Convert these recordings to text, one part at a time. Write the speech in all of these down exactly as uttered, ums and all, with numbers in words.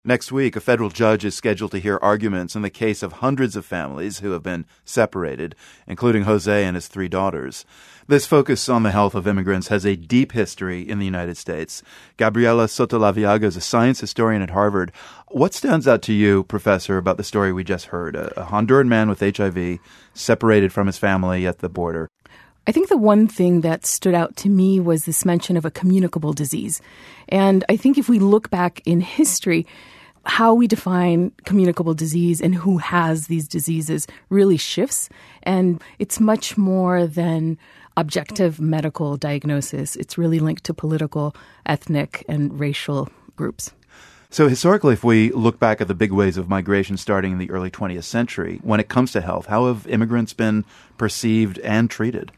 Next week, a federal judge is scheduled to hear arguments in the case of hundreds of families who have been separated, including Jose and his three daughters. This focus on the health of immigrants has a deep history in the United States. Gabriela Sotolaviaga is a science historian at Harvard. What stands out to you, Professor, about the story we just heard? A, a Honduran man with H I V separated from his family at the border. I think the one thing that stood out to me was this mention of a communicable disease. And I think if we look back in history, how we define communicable disease and who has these diseases really shifts. And it's much more than objective medical diagnosis. It's really linked to political, ethnic, and racial groups. So historically, if we look back at the big waves of migration starting in the early twentieth century, when it comes to health, how have immigrants been perceived and treated?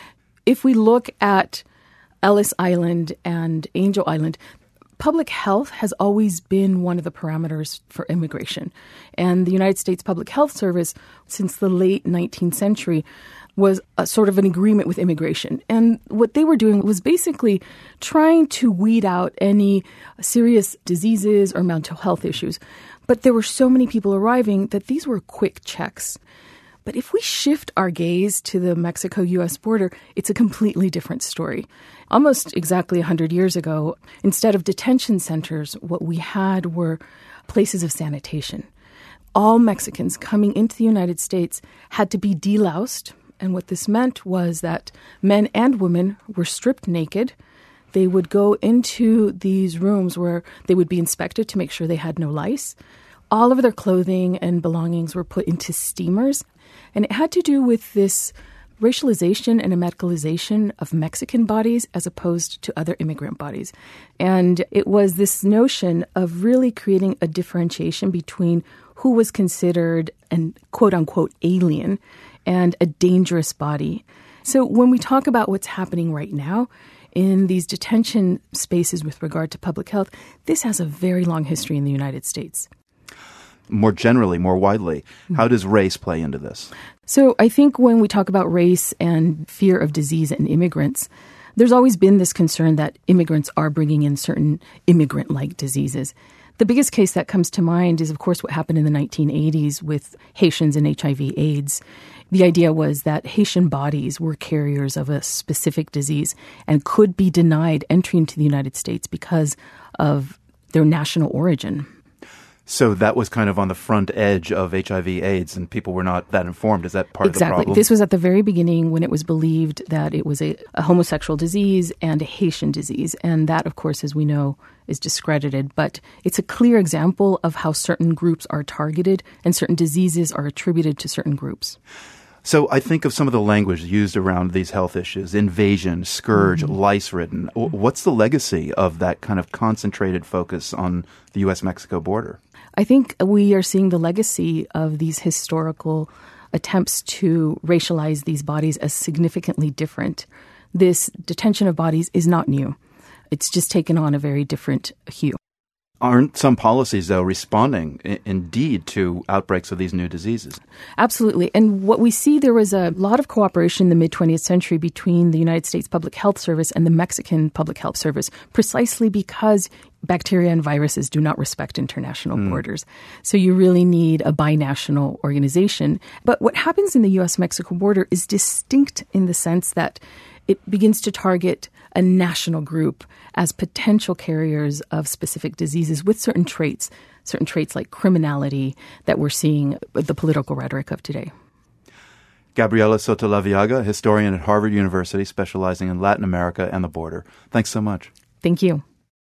If we look at Ellis Island and Angel Island, public health has always been one of the parameters for immigration. And the United States Public Health Service, since the late nineteenth century, was a sort of an agreement with immigration. And what they were doing was basically trying to weed out any serious diseases or mental health issues. But there were so many people arriving that these were quick checks. But if we shift our gaze to the Mexico-U S border, it's a completely different story. Almost exactly one hundred years ago, instead of detention centers, what we had were places of sanitation. All Mexicans coming into the United States had to be deloused, and what this meant was that men and women were stripped naked. They would go into these rooms where they would be inspected to make sure they had no lice. All of their clothing and belongings were put into steamers. And it had to do with this racialization and a medicalization of Mexican bodies as opposed to other immigrant bodies. And it was this notion of really creating a differentiation between who was considered an quote-unquote alien and a dangerous body. So when we talk about what's happening right now in these detention spaces with regard to public health, this has a very long history in the United States. More generally, more widely, how does race play into this? So I think when we talk about race and fear of disease and immigrants, there's always been this concern that immigrants are bringing in certain immigrant-like diseases. The biggest case that comes to mind is, of course, what happened in the nineteen eighties with Haitians and H I V AIDS. The idea was that Haitian bodies were carriers of a specific disease and could be denied entry into the United States because of their national origin. So that was kind of on the front edge of H I V AIDS, and people were not that informed. Is that part exactly. of the problem? This was at the very beginning when it was believed that it was a, a homosexual disease and a Haitian disease. And that, of course, as we know, is discredited. But it's a clear example of how certain groups are targeted and certain diseases are attributed to certain groups. So I think of some of the language used around these health issues: invasion, scourge, mm-hmm. lice-ridden. What's the legacy of that kind of concentrated focus on the U S Mexico border? I think we are seeing the legacy of these historical attempts to racialize these bodies as significantly different. This detention of bodies is not new. It's just taken on a very different hue. Aren't some policies, though, responding I- indeed to outbreaks of these new diseases? Absolutely. And what we see, there was a lot of cooperation in the mid-twentieth century between the United States Public Health Service and the Mexican Public Health Service, precisely because bacteria and viruses do not respect international mm. borders. So you really need a binational organization. But what happens in the U S Mexico border is distinct in the sense that it begins to target a national group as potential carriers of specific diseases with certain traits, certain traits like criminality that we're seeing with the political rhetoric of today. Gabriela Sotolaviaga, historian at Harvard University, specializing in Latin America and the border. Thanks so much. Thank you.